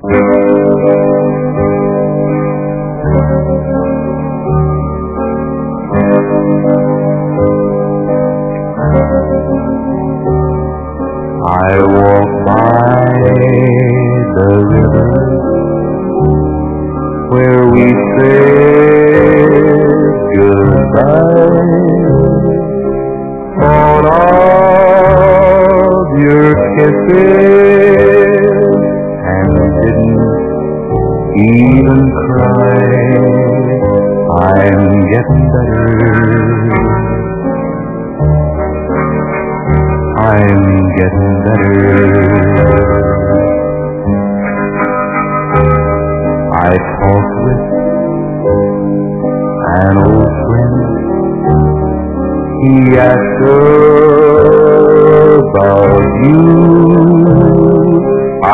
I walk by the river where we said goodbye. Thought of your kisses and didn't even cry. I'm getting better. I'm getting better. I talked with an old friend. He asked about you. I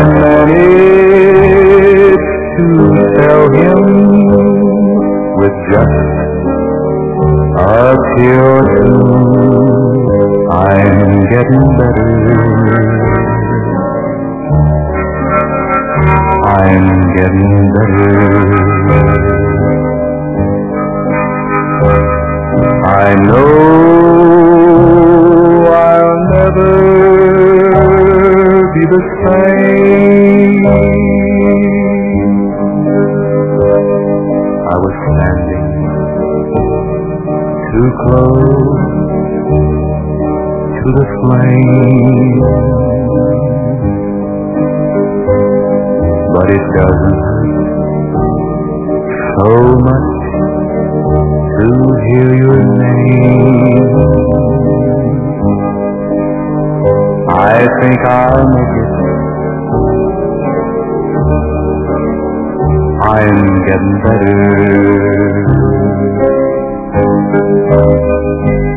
managed to tell him with just a tear or two. I'm getting better. I'm getting better. I know I'll never be the same. I was standing too close to the flame, but it doesn't hurt so much to hear your name. I think I'll make it. I'm getting better.